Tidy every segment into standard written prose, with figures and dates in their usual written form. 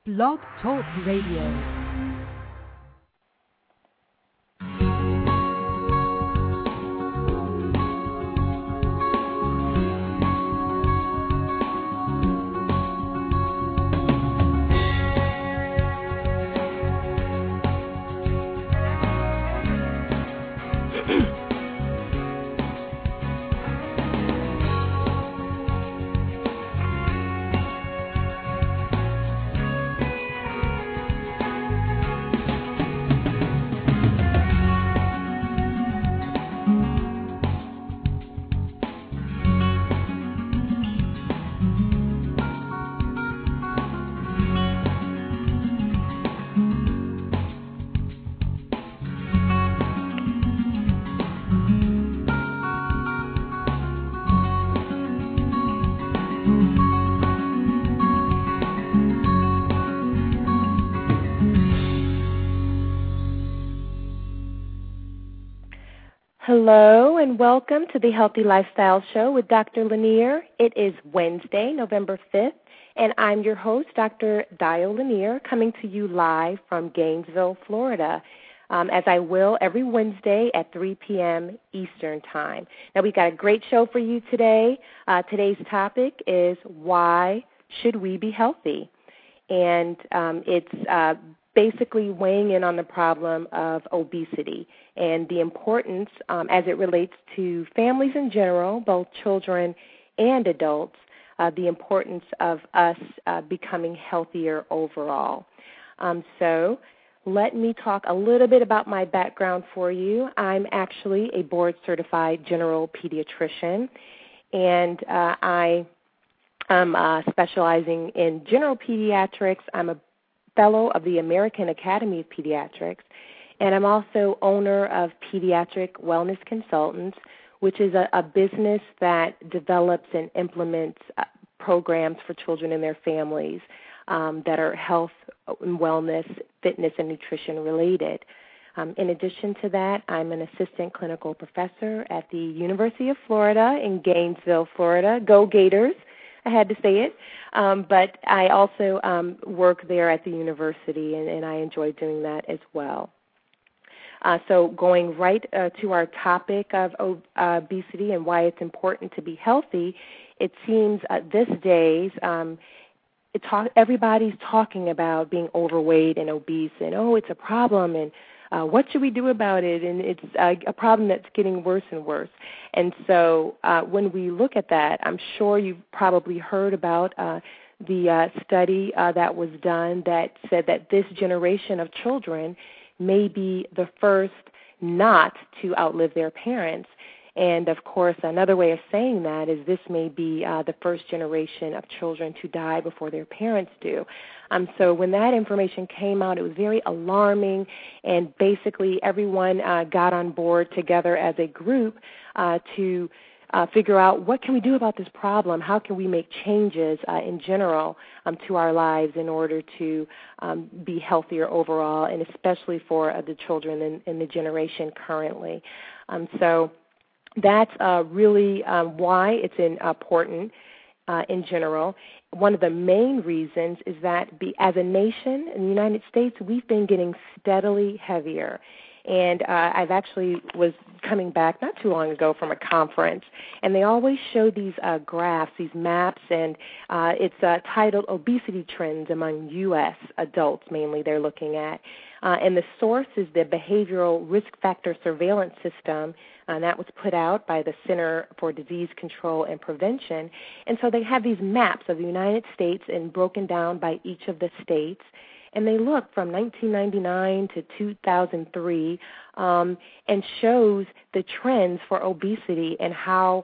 Blog Talk Radio. Hello and welcome to the Healthy Lifestyle Show with Dr. Lanier. It is Wednesday, November 5th, and I'm your host, Dr. Dio Lanier, coming to you live from Gainesville, Florida, as I will every Wednesday at 3 p.m. Eastern Time. Now, we've got a great show for you today. Today's topic is why should we be healthy? And it's basically weighing in on the problem of obesity and the importance as it relates to families in general, both children and adults, the importance of us becoming healthier overall. So let me talk a little bit about my background for you. I'm actually a board-certified general pediatrician, and I am specializing in general pediatrics. I'm a fellow of the American Academy of Pediatrics, and I'm also owner of Pediatric Wellness Consultants, which is a business that develops and implements programs for children and their families that are health and wellness, fitness, and nutrition related. In addition to that, I'm an assistant clinical professor at the University of Florida in Gainesville, Florida. Go Gators! I had to say it, but I also work there at the university, and I enjoy doing that as well. So going right to our topic of obesity and why it's important to be healthy, it seems these days everybody's talking about being overweight and obese, and, it's a problem, and what should we do about it? And it's a problem that's getting worse and worse. And so when we look at that, I'm sure you've probably heard about the study that was done that said that this generation of children may be the first not to outlive their parents. And, of course, another way of saying that is this may be the first generation of children to die before their parents do. So when that information came out, it was very alarming, and basically everyone got on board together as a group to figure out what can we do about this problem, how can we make changes in general to our lives in order to be healthier overall, and especially for the children in the generation currently. So that's really why it's important in general. One of the main reasons is that as a nation in the United States, we've been getting steadily heavier. And I've actually was coming back not too long ago from a conference, and they always show these graphs, these maps, and it's titled Obesity Trends Among U.S. Adults, mainly they're looking at. And the source is the Behavioral Risk Factor Surveillance System, and that was put out by the Center for Disease Control and Prevention. And so they have these maps of the United States and broken down by each of the states. And they look from 1999 to 2003 and shows the trends for obesity and how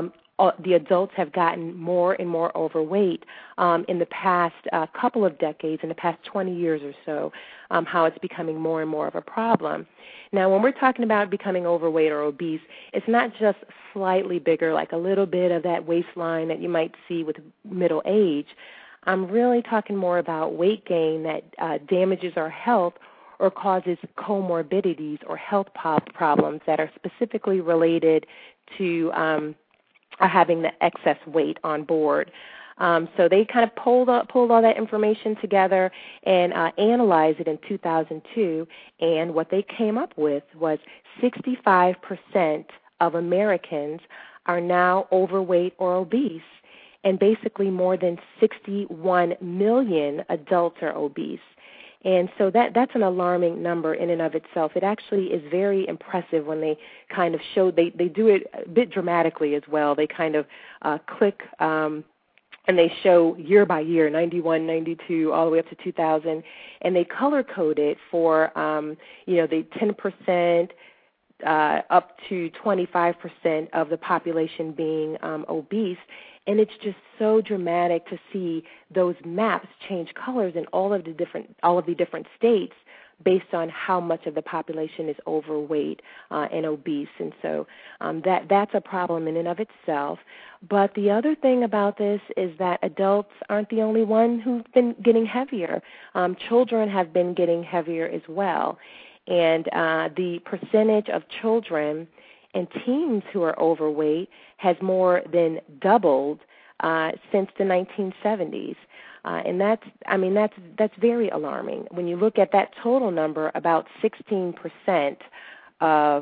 the adults have gotten more and more overweight in the past couple of decades, in the past 20 years or so, how it's becoming more and more of a problem. Now, when we're talking about becoming overweight or obese, it's not just slightly bigger, like a little bit of that waistline that you might see with middle age. I'm really talking more about weight gain that damages our health or causes comorbidities or health problems that are specifically related to having the excess weight on board. So they kind of pulled all that information together and analyzed it in 2002, and what they came up with was 65% of Americans are now overweight or obese, and basically more than 61 million adults are obese. And so that's an alarming number in and of itself. It actually is very impressive when they kind of show, they do it a bit dramatically as well. They kind of click and they show year by year, 91, 92, all the way up to 2000, and they color code it for, the 10%, up to 25% of the population being obese. And it's just so dramatic to see those maps change colors in all of the different states based on how much of the population is overweight and obese. And so that's a problem in and of itself. But the other thing about this is that adults aren't the only one who've been getting heavier. Children have been getting heavier as well. And the percentage of children and teens who are overweight has more than doubled since the 1970s. And that's very alarming. When you look at that total number, about 16% of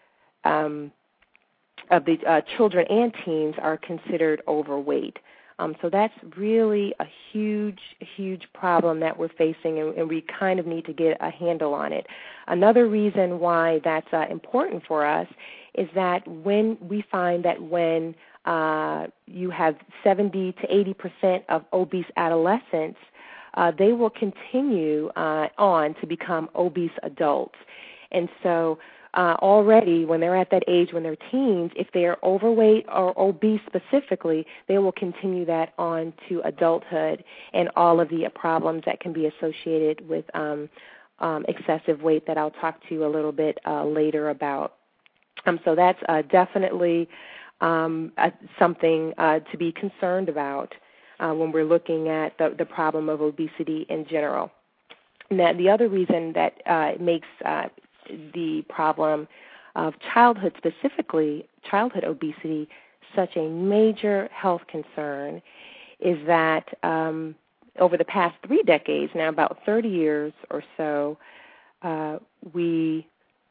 the children and teens are considered overweight. So that's really a huge, huge problem that we're facing, and we kind of need to get a handle on it. Another reason why that's important for us is that when we find that when you have 70 to 80% of obese adolescents, they will continue on to become obese adults. And so already when they're at that age, when they're teens, if they are overweight or obese specifically, they will continue that on to adulthood and all of the problems that can be associated with excessive weight that I'll talk to you a little bit later about. So that's definitely something to be concerned about when we're looking at the problem of obesity in general. Now, the other reason that makes the problem of childhood, specifically childhood obesity, such a major health concern is that over the past 3 decades, now about 30 years or so, we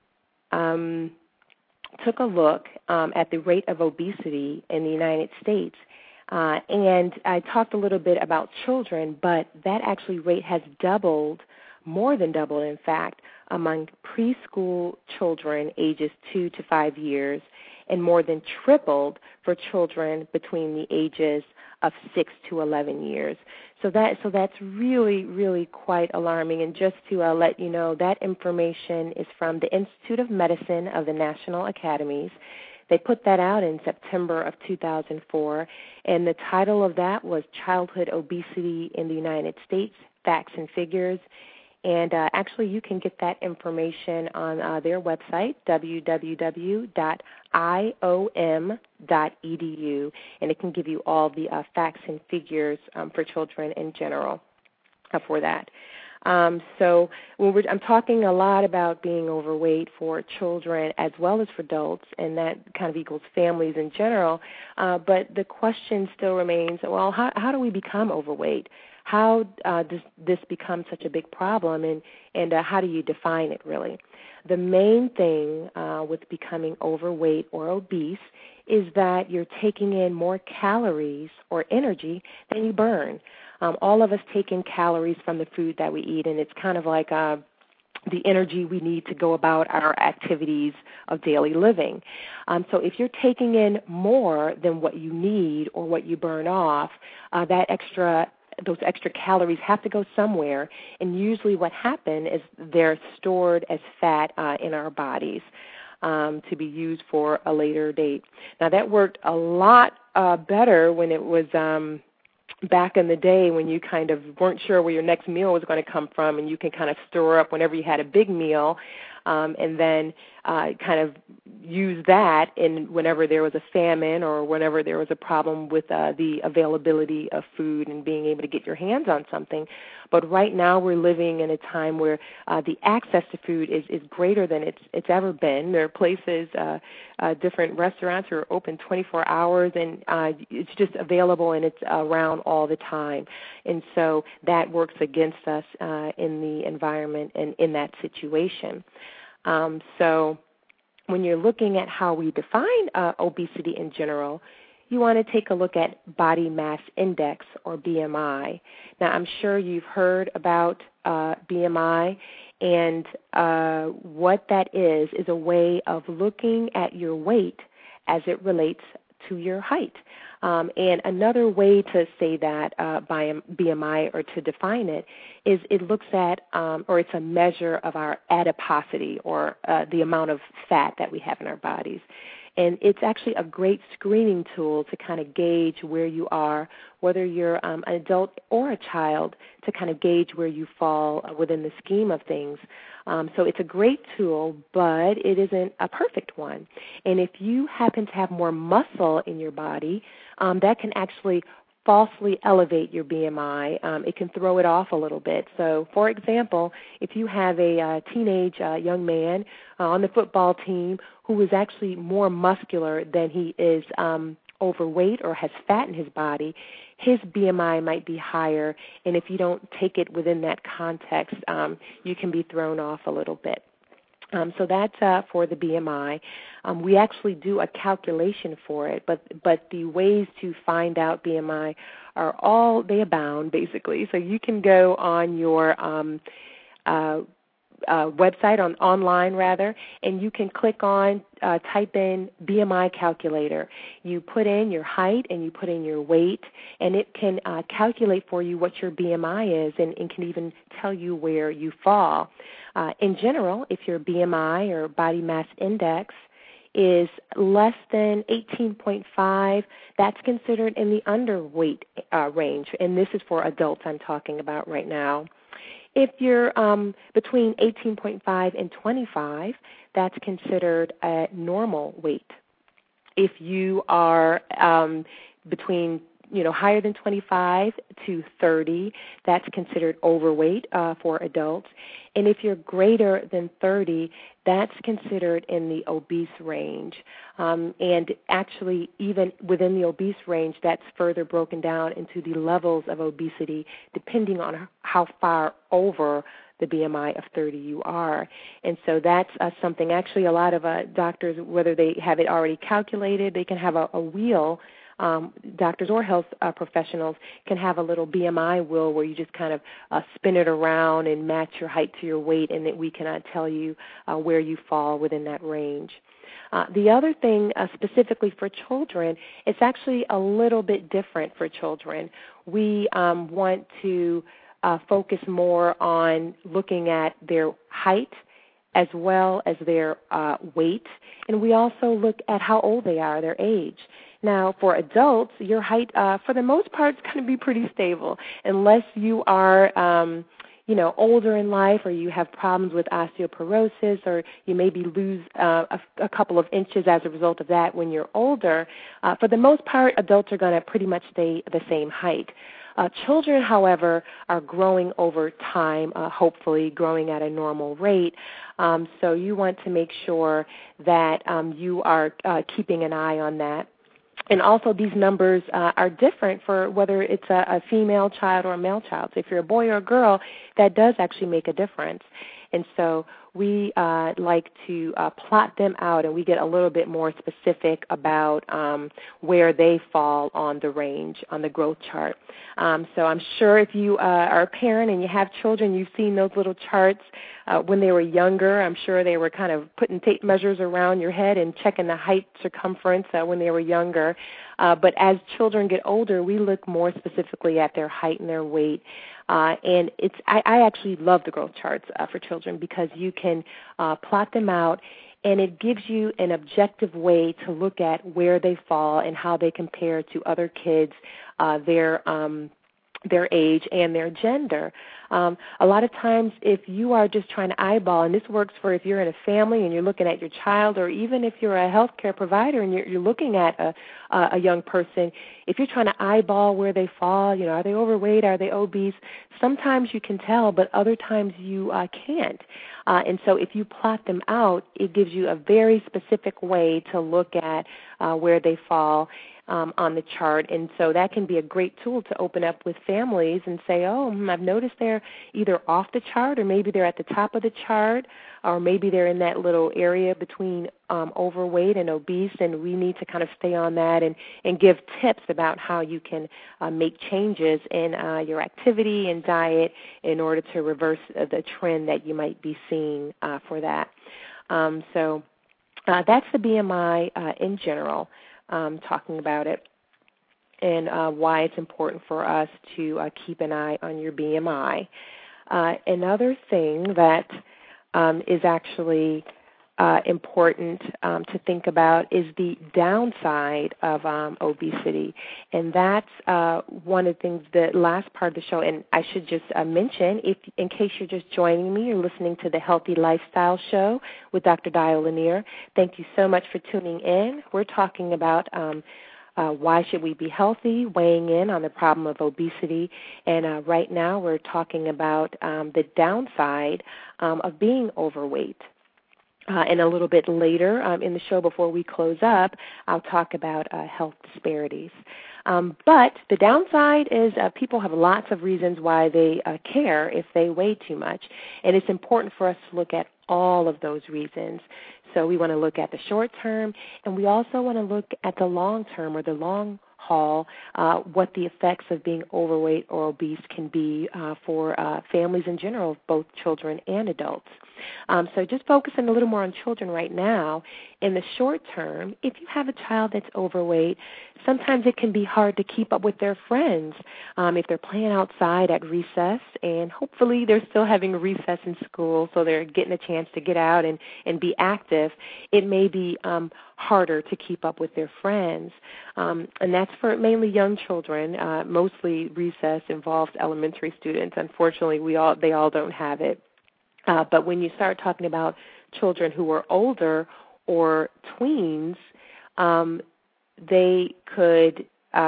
took a look at the rate of obesity in the United States. And I talked a little bit about children, but that actually rate has doubled, more than doubled, in fact, among preschool children ages 2 to 5 years, and more than tripled for children between the ages of 6 to 11 years. So that's really, really quite alarming. And just to let you know, that information is from the Institute of Medicine of the National Academies. They put that out in September of 2004, and the title of that was Childhood Obesity in the United States, Facts and Figures. And actually, you can get that information on their website, www.iom.edu, and it can give you all the facts and figures for children in general for that. So I'm talking a lot about being overweight for children as well as for adults, and that kind of equals families in general. But the question still remains, well, how do we become overweight? How does this become such a big problem, and how do you define it, really? The main thing with becoming overweight or obese is that you're taking in more calories or energy than you burn. All of us take in calories from the food that we eat, and it's kind of like the energy we need to go about our activities of daily living. So if you're taking in more than what you need or what you burn off, those extra calories have to go somewhere, and usually what happens is they're stored as fat in our bodies to be used for a later date. Now, that worked a lot better when it was back in the day when you kind of weren't sure where your next meal was going to come from, and you can kind of store up whenever you had a big meal. and then kind of use that in whenever there was a famine or whenever there was a problem with the availability of food and being able to get your hands on something. But right now we're living in a time where the access to food is greater than it's ever been. There are places, different restaurants are open 24 hours, and it's just available and it's around all the time. And so that works against us in the environment and in that situation. So when you're looking at how we define obesity in general, you want to take a look at body mass index, or BMI. Now, I'm sure you've heard about BMI, and what that is a way of looking at your weight as it relates to your height. And another way to say that by BMI, or to define it, is it looks at, or it's a measure of our adiposity, or the amount of fat that we have in our bodies. And it's actually a great screening tool to kind of gauge where you are, whether you're an adult or a child, to kind of gauge where you fall within the scheme of things. So it's a great tool, but it isn't a perfect one. And if you happen to have more muscle in your body, that can actually falsely elevate your BMI. It can throw it off a little bit. So, for example, if you have a teenage young man on the football team who is actually more muscular than he is overweight or has fat in his body, his BMI might be higher, and if you don't take it within that context, you can be thrown off a little bit. So that's for the BMI. We actually do a calculation for it, but the ways to find out BMI they abound, basically. So you can go on your website, online, and you can click on, type in BMI calculator. You put in your height and you put in your weight, and it can calculate for you what your BMI is, and can even tell you where you fall. In general, if your BMI, or body mass index, is less than 18.5, that's considered in the underweight range, and this is for adults I'm talking about right now. If you're between 18.5 and 25, that's considered a normal weight. If you are between higher than 25 to 30, that's considered overweight for adults. And if you're greater than 30, that's considered in the obese range. And actually, even within the obese range, that's further broken down into the levels of obesity depending on how far over the BMI of 30 you are. And so that's something, actually, a lot of doctors, whether they have it already calculated, they can have a wheel. Doctors or health professionals can have a little BMI wheel where you just kind of spin it around and match your height to your weight, and that we can tell you where you fall within that range. The other thing, specifically for children, it's actually a little bit different for children. We want to focus more on looking at their height as well as their weight, and we also look at how old they are, their age. Now, for adults, your height, for the most part, is going to be pretty stable, unless you are, older in life, or you have problems with osteoporosis, or you maybe lose a couple of inches as a result of that when you're older. For the most part, adults are going to pretty much stay the same height. Children, however, are growing over time, hopefully growing at a normal rate. So you want to make sure that you are keeping an eye on that. And also, these numbers are different for whether it's a female child or a male child. So if you're a boy or a girl, that does actually make a difference. And so we like to plot them out, and we get a little bit more specific about where they fall on the range, on the growth chart. So I'm sure if you are a parent and you have children, you've seen those little charts when they were younger. I'm sure they were kind of putting tape measures around your head and checking the height circumference when they were younger. But as children get older, we look more specifically at their height and their weight. And I actually love the growth charts for children, because you can plot them out, and it gives you an objective way to look at where they fall and how they compare to other kids, their their age and their gender. A lot of times if you are just trying to eyeball, and this works for if you're in a family and you're looking at your child, or even if you're a healthcare provider and you're looking at a young person, if you're trying to eyeball where they fall, are they overweight, are they obese, sometimes you can tell, but other times you can't. And so if you plot them out, it gives you a very specific way to look at where they fall on the chart. And so that can be a great tool to open up with families and say, I've noticed they're either off the chart, or maybe they're at the top of the chart, or maybe they're in that little area between overweight and obese, and we need to kind of stay on that and give tips about how you can make changes in your activity and diet in order to reverse the trend that you might be seeing for that. So that's the BMI in general. Talking about it and why it's important for us to keep an eye on your BMI. Another thing that is actually important to think about is the downside of obesity, and that's one of the things, the last part of the show. And I should just mention, in case you're just joining me, you're listening to the Healthy Lifestyle Show with Dr. Dio Lanier. Thank you so much for tuning in. We're talking about why should we be healthy, weighing in on the problem of obesity, and right now we're talking about the downside of being overweight. And a little bit later in the show, before we close up, I'll talk about health disparities. But the downside is people have lots of reasons why they care if they weigh too much, and it's important for us to look at all of those reasons. So we want to look at the short term, and we also want to look at the long term, or the long haul, what the effects of being overweight or obese can be for families in general, both children and adults. So just focusing a little more on children right now. In the short term, if you have a child that's overweight, sometimes it can be hard to keep up with their friends if they're playing outside at recess, and hopefully they're still having recess in school, so they're getting a chance to get out and be active. It may be harder to keep up with their friends, and that's for mainly young children. Mostly recess involves elementary students. Unfortunately, they all don't have it. But when you start talking about children who are older or tweens, they could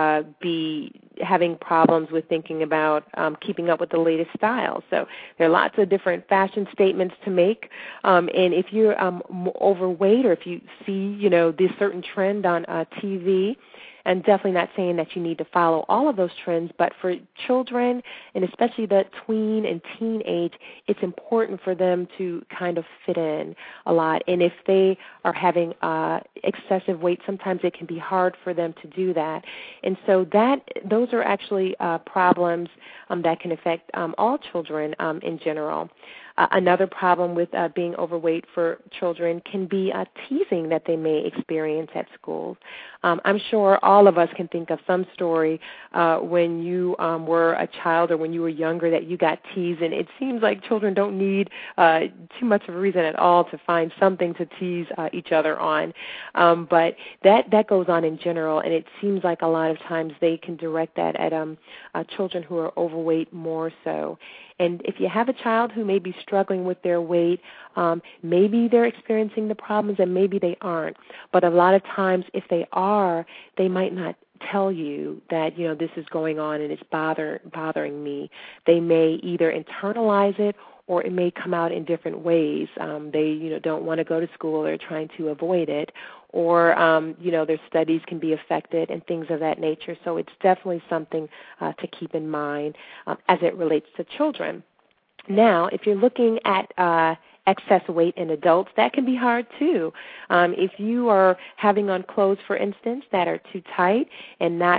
be having problems with thinking about keeping up with the latest style. So there are lots of different fashion statements to make. And if you're overweight, or if you see, this certain trend on TV, and definitely not saying that you need to follow all of those trends, but for children, and especially the tween and teen age, it's important for them to kind of fit in a lot. And if they are having excessive weight, sometimes it can be hard for them to do that. And so those are actually problems that can affect all children in general. Another problem with being overweight for children can be teasing that they may experience at school. I'm sure all of us can think of some story when you were a child or when you were younger that you got teased, and it seems like children don't need too much of a reason at all to find something to tease each other on. But that goes on in general, and it seems like a lot of times they can direct that at children who are overweight more so. And if you have a child who may be struggling with their weight, maybe they're experiencing the problems and maybe they aren't. But a lot of times if they are, they might not tell you that, this is going on and it's bothering me. They may either internalize it, or it may come out in different ways. They, don't want to go to school. They're trying to avoid it. Or, their studies can be affected and things of that nature. So it's definitely something to keep in mind as it relates to children. Now, if you're looking at excess weight in adults, that can be hard too. If you are having on clothes, for instance, that are too tight and not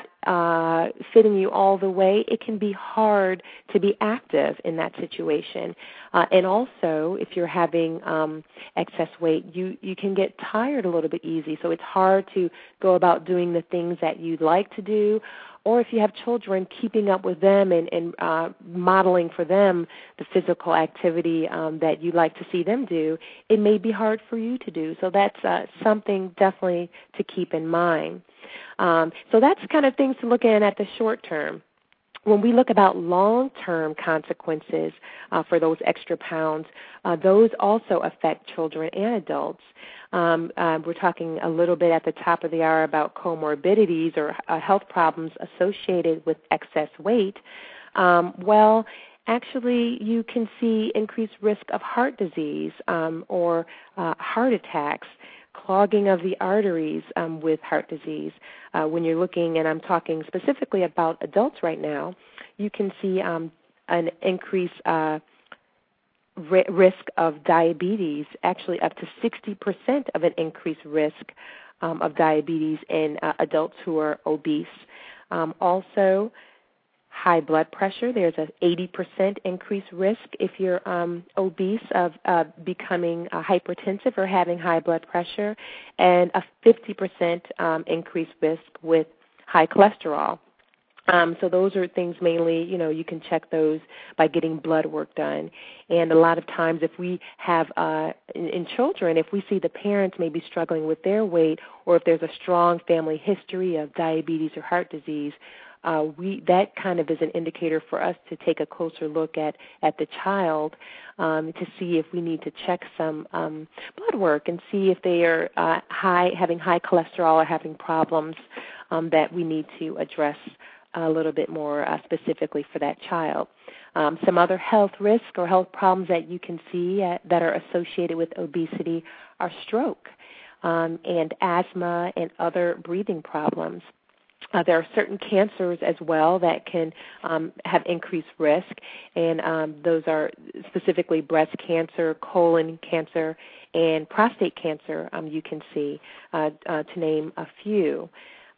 fitting you all the way, it can be hard to be active in that situation. And also, if you're having excess weight, you can get tired a little bit easy. So it's hard to go about doing the things that you'd like to do. Or if you have children, keeping up with them and modeling for them the physical activity that you'd like to see them do, it may be hard for you to do. So that's something definitely to keep in mind. So that's kind of things to look at the short term. when we look about long-term consequences for those extra pounds, those also affect children and adults. We're talking a little bit at the top of the hour about comorbidities or health problems associated with excess weight. Well, actually, you can see increased risk of heart disease or heart attacks, clogging of the arteries with heart disease. When you're looking, and I'm talking specifically about adults right now, you can see an increased risk of diabetes, actually up to 60% of an increased risk of diabetes in adults who are obese. Also, high blood pressure. There's an 80% increased risk if you're obese of becoming hypertensive or having high blood pressure, and a 50% increased risk with high cholesterol. So those are things mainly, you can check those by getting blood work done. And a lot of times if we have, in children, if we see the parents maybe struggling with their weight, or if there's a strong family history of diabetes or heart disease, that kind of is an indicator for us to take a closer look at the child to see if we need to check some blood work and see if they are having high cholesterol or having problems that we need to address a little bit more specifically for that child. Some other health risks or health problems that you can see that are associated with obesity are stroke and asthma and other breathing problems. There are certain cancers as well that can have increased risk, and those are specifically breast cancer, colon cancer, and prostate cancer, you can see, to name a few.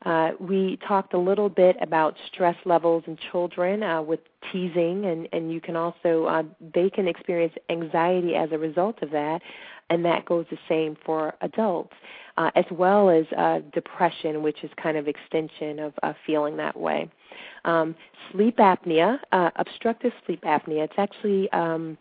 We talked a little bit about stress levels in children with teasing, and you can also, they can experience anxiety as a result of that, and that goes the same for adults, as well as depression, which is kind of extension of feeling that way. Sleep apnea, obstructive sleep apnea, it's actually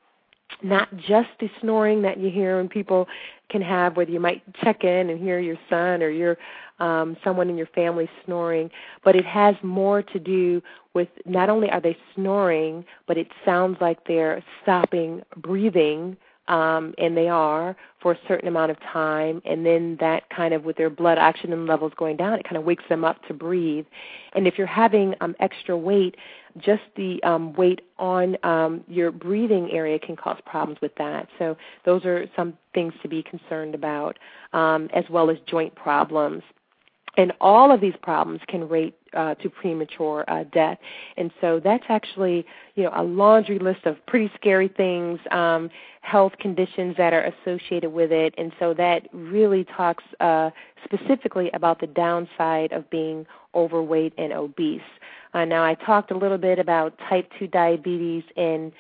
not just the snoring that you hear and people can have, whether you might check in and hear your son or your someone in your family snoring, but it has more to do with not only are they snoring, but it sounds like they're stopping breathing, and they are for a certain amount of time, and then that kind of, with their blood oxygen levels going down, it kind of wakes them up to breathe. And if you're having extra weight, just the weight on your breathing area can cause problems with that. So those are some things to be concerned about, as well as joint problems. And all of these problems can rate to premature death. And so that's actually, a laundry list of pretty scary things, health conditions that are associated with it. And so that really talks specifically about the downside of being overweight and obese. Now, I talked a little bit about type 2 diabetes in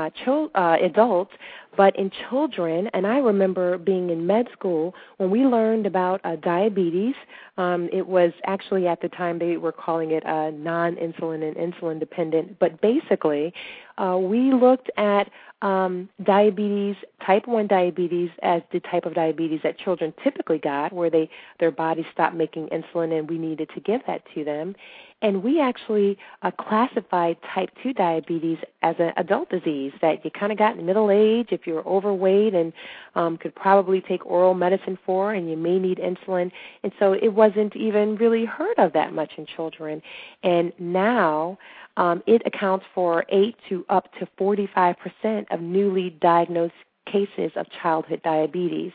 adults, but in children, and I remember being in med school when we learned about diabetes. It was actually at the time they were calling it non-insulin and insulin-dependent, but basically we looked at diabetes, type 1 diabetes, as the type of diabetes that children typically got, where their bodies stopped making insulin and we needed to give that to them. And we actually classified type 2 diabetes as an adult disease that you kind of got in middle age if you were overweight and could probably take oral medicine for, and you may need insulin. And so it wasn't even really heard of that much in children. And now it accounts for 8 to up to 45% of newly diagnosed cases of childhood diabetes.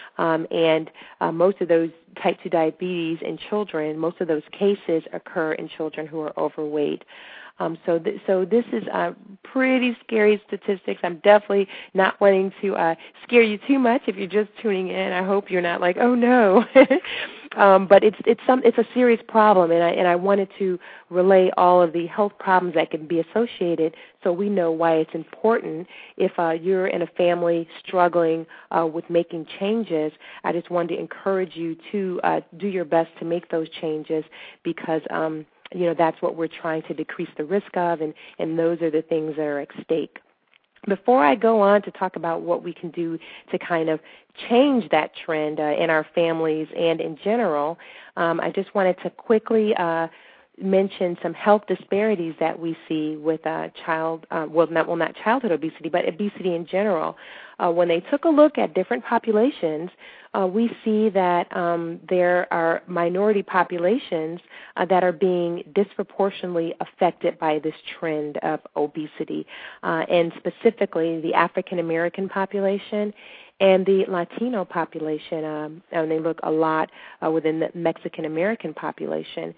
And most of those type 2 diabetes in children, most of those cases occur in children who are overweight. So this is pretty scary statistics. I'm definitely not wanting to scare you too much if you're just tuning in. I hope you're not like, oh no. But it's a serious problem, and I wanted to relay all of the health problems that can be associated, so we know why it's important. If you're in a family struggling with making changes, I just wanted to encourage you to do your best to make those changes, because that's what we're trying to decrease the risk of, and those are the things that are at stake. Before I go on to talk about what we can do to kind of change that trend in our families and in general, I just wanted to quickly mention some health disparities that we see with not childhood obesity, but obesity in general. When they took a look at different populations, we see that there are minority populations that are being disproportionately affected by this trend of obesity, and specifically the African American population and the Latino population, and they look a lot within the Mexican American population,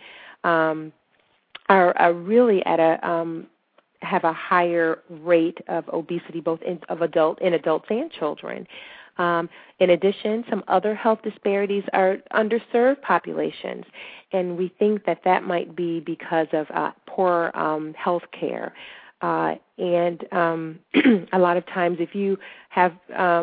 are really at have a higher rate of obesity, both in adults and children. In addition, some other health disparities are underserved populations, and we think that might be because of poor health care. And a lot of times, if you have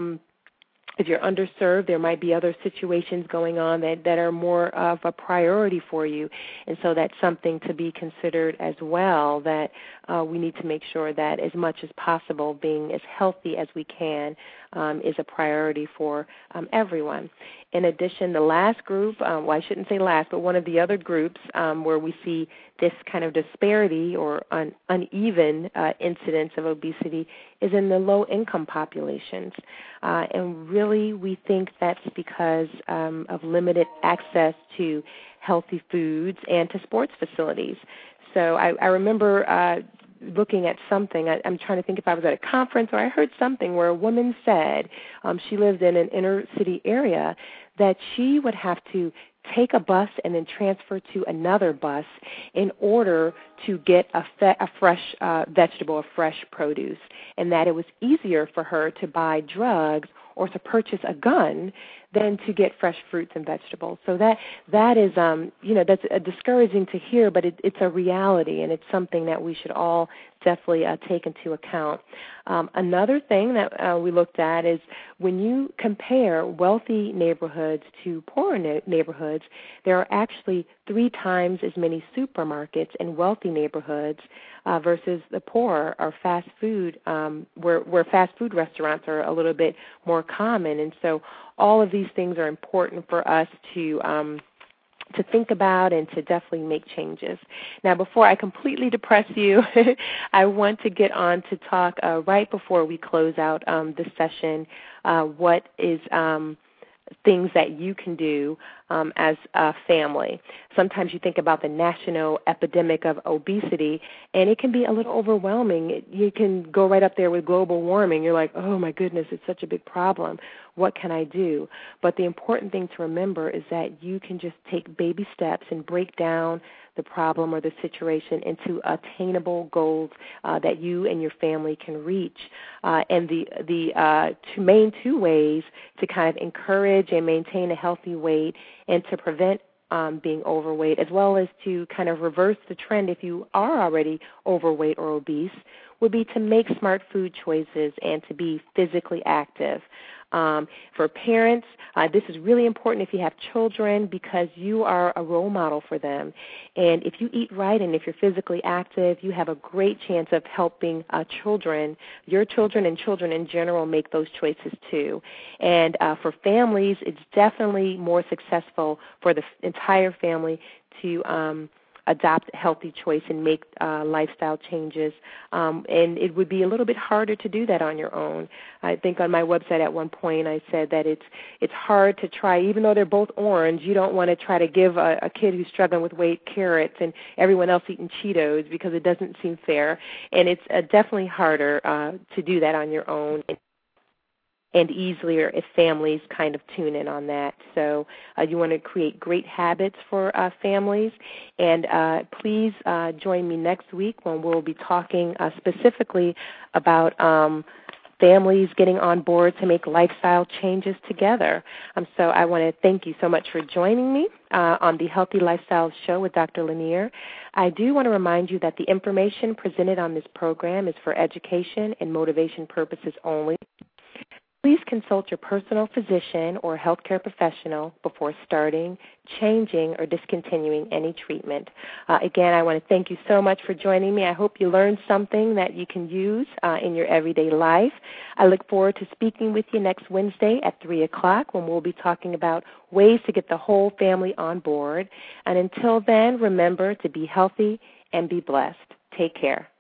if you're underserved, there might be other situations going on that are more of a priority for you. And so that's something to be considered as well, that we need to make sure that as much as possible being as healthy as we can is a priority for everyone. In addition, the last group, I shouldn't say last, but one of the other groups where we see this kind of disparity or uneven incidence of obesity is in the low-income populations. And really we think that's because of limited access to healthy foods and to sports facilities. So I remember looking at something, I'm trying to think if I was at a conference or I heard something where a woman said she lived in an inner city area that she would have to take a bus and then transfer to another bus in order to get a fresh vegetable or fresh produce, and that it was easier for her to buy drugs or to purchase a gun than to get fresh fruits and vegetables. So that is, that's discouraging to hear, but it's a reality, and it's something that we should all definitely take into account. Another thing that we looked at is when you compare wealthy neighborhoods to poorer neighborhoods, there are actually 3 times as many supermarkets in wealthy neighborhoods versus the poor or fast food, where fast food restaurants are a little bit more common. And so all of these things are important for us to think about and to definitely make changes. Now, before I completely depress you, I want to get on to talk right before we close out this session, what is things that you can do as a family. Sometimes you think about the national epidemic of obesity, and it can be a little overwhelming. You can go right up there with global warming. You're like, oh, my goodness, it's such a big problem. What can I do? But the important thing to remember is that you can just take baby steps and break down the problem or the situation into attainable goals that you and your family can reach. And the main 2 ways to kind of encourage and maintain a healthy weight and to prevent being overweight, as well as to kind of reverse the trend if you are already overweight or obese, would be to make smart food choices and to be physically active. For parents, this is really important if you have children because you are a role model for them. And if you eat right and if you're physically active, you have a great chance of helping your children and children in general make those choices too. And for families, it's definitely more successful for the entire family to adopt a healthy choice and make lifestyle changes. And it would be a little bit harder to do that on your own. I think on my website at one point I said that it's hard to try, even though they're both orange, you don't want to try to give a kid who's struggling with weight carrots and everyone else eating Cheetos because it doesn't seem fair. And it's definitely harder to do that on your own. And easier if families kind of tune in on that. So you want to create great habits for families. And please join me next week when we'll be talking specifically about families getting on board to make lifestyle changes together. So I want to thank you so much for joining me on the Healthy Lifestyle Show with Dr. Lanier. I do want to remind you that the information presented on this program is for education and motivation purposes only. Please consult your personal physician or healthcare professional before starting, changing, or discontinuing any treatment. Again, I want to thank you so much for joining me. I hope you learned something that you can use in your everyday life. I look forward to speaking with you next Wednesday at 3 o'clock when we'll be talking about ways to get the whole family on board. And until then, remember to be healthy and be blessed. Take care.